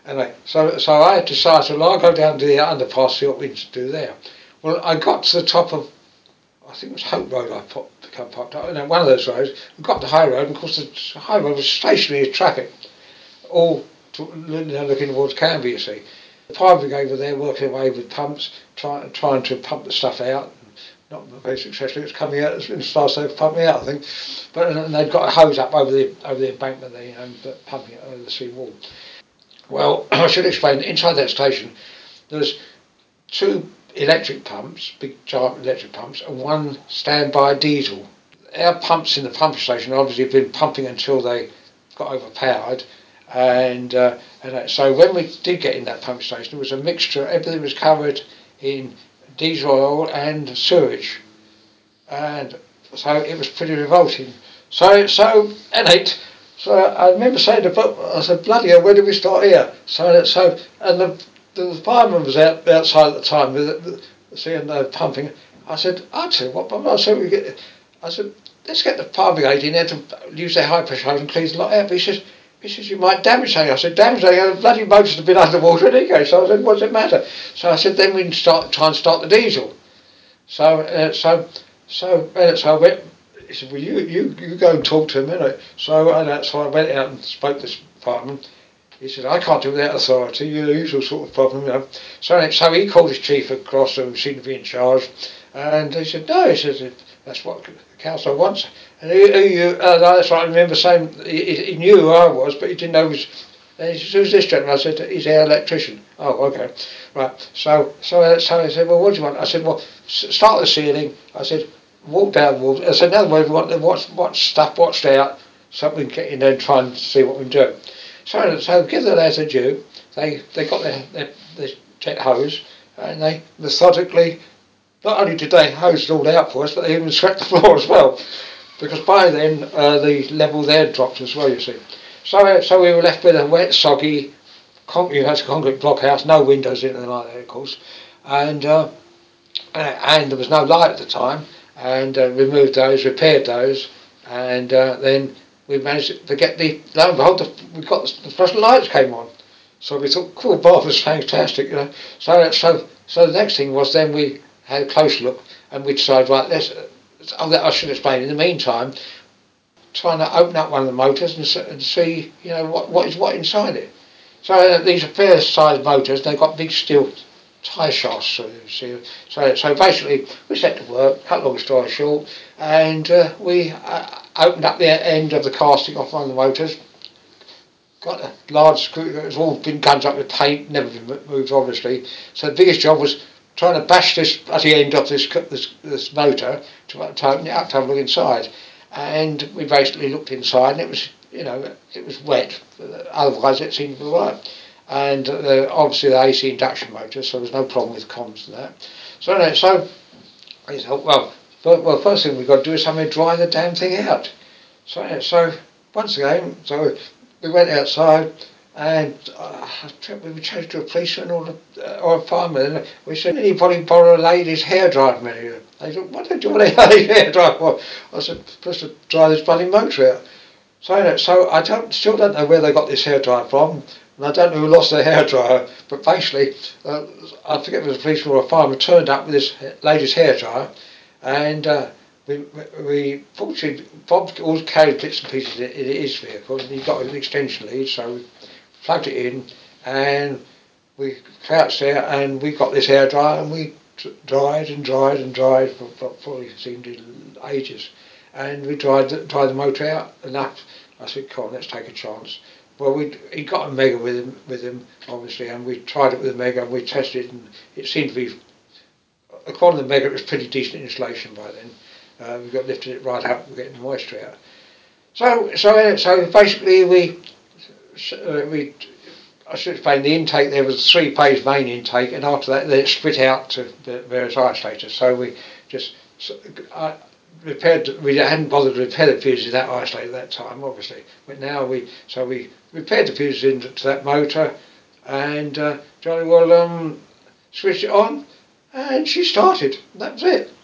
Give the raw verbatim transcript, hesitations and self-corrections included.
Anyway, so so I decided, well, I'll go down to the underpass, see what we can do there. Well, I got to the top of, I think it was Hope Road. I popped, become popped up, and then one of those roads. We got to High Road, and of course the High Road was stationary as traffic, all to, looking towards Canby. You see, the fire brigade were there working away with pumps, trying trying to pump the stuff out. Not very successfully. It was coming out as fast as they were pumping out, I think. But and they'd got a hose up over the over the embankment there, you know, pumping it over the sea wall. Well, I should explain. Inside that station, there's two electric pumps, big giant electric pumps, and one standby diesel. Our pumps in the pumping station obviously have been pumping until they got overpowered, and uh, and so when we did get in that pumping station, it was a mixture. Everything was covered in diesel oil and sewage, and so it was pretty revolting. So so and it. So I remember saying to Bob, I said, bloody hell, where did we start here? So so and the the fireman was out outside at the time, with the, seeing the pumping. I said, I tell you what, Bob, I said we get. I said, let's get the fire brigade in there to use their high pressure hose and clean the lot out. But he says, he says you might damage something. I said, damage something? The bloody motors have been underwater anyway. So I said, what does it matter? So I said, then we can start try and start the diesel. So uh, so so uh, so I went. He said, well, you, you, you go and talk to him, innit? So, uh, so I went out and spoke to this fireman. He said, I can't do that authority, you know, usual sort of problem, you know. So, so he called his chief across, who seemed to be in charge, and he said, no, he says, that's what the council wants. And he, he, uh, that's what I remember saying, he, he knew who I was, but he didn't know who was. And he said, who's this gentleman? I said, he's our electrician. Oh, okay. Right. So, so, so he said, well, what do you want? I said, well, start the ceiling. I said, walk down the walls. I said, in other words, we want to watch, watch stuff watched out, so we can get in there and try and see what we can do. So, so give the lads a due. They they got their, their, their jet hose, and they methodically, not only did they hose it all out for us, but they even swept the floor as well, because by then uh, the level there dropped as well, you see. So so we were left with a wet, soggy, concrete, that's a concrete blockhouse, no windows in it like that, of course, and uh, and there was no light at the time. And uh, removed those, repaired those, and uh, then we managed to get the, lo and behold, the, we got the, the fluorescent lights came on. So we thought, cool, Bob was fantastic, you know. So, so, so the next thing was then we had a close look, and we decided, right, let's, oh, I should explain, in the meantime, trying to open up one of the motors and, and see, you know, what, what is what inside it. So uh, these are fair sized motors, they've got big steel tie shafts, so, so, so basically we set to work, cut long story short, and uh, we uh, opened up the end of the casting off one of the motors, got a large screw, it's all been gunned up with paint, never been moved obviously, so the biggest job was trying to bash this at the end of this, this, this motor to, to open it up to have a look inside, and we basically looked inside and it was, you know, it was wet, otherwise it seemed to be right. And uh, obviously the A C induction motor, so there's no problem with comms and that. So anyway, so I thought, well, but, well, first thing we've got to do is something to dry the damn thing out. So anyway, so once again, so we went outside, and uh, we were changed to a policeman or a, or a fireman. And we said, anybody borrow a lady's hairdryer from? They said, what do you want a lady's hairdryer for? I said, just to dry this bloody motor out. So anyway, so I don't, still don't know where they got this hairdryer from. And I don't know who lost their hairdryer, but basically, uh, I forget if it was a policeman or a fireman turned up with this lady's hairdryer, and uh, we, we fortunately, Bob always carried bits and pieces in, in his vehicle, and he got an extension lead, so we plugged it in, and we crouched there, and we got this hairdryer, and we dried and dried and dried for, for probably seemed ages, and we dried the, dried the motor out enough. I said, come on, let's take a chance. Well, we he got a Mega with him, with him obviously, and we tried it with a Mega, and we tested it, and it seemed to be, according to the Mega, it was pretty decent insulation by then. Uh, we got lifted it right up, we're getting the moisture out. So, so, so basically, we, uh, we, I should explain, the intake there was a three-page main intake, and after that, they split out to the various isolators. So we just, I, repaired, we hadn't bothered to repair the fuses in that isolator at that time, obviously, but now we, so we repaired the fuses into that motor, and uh, Johnny will um, switch it on, and she started. That was it.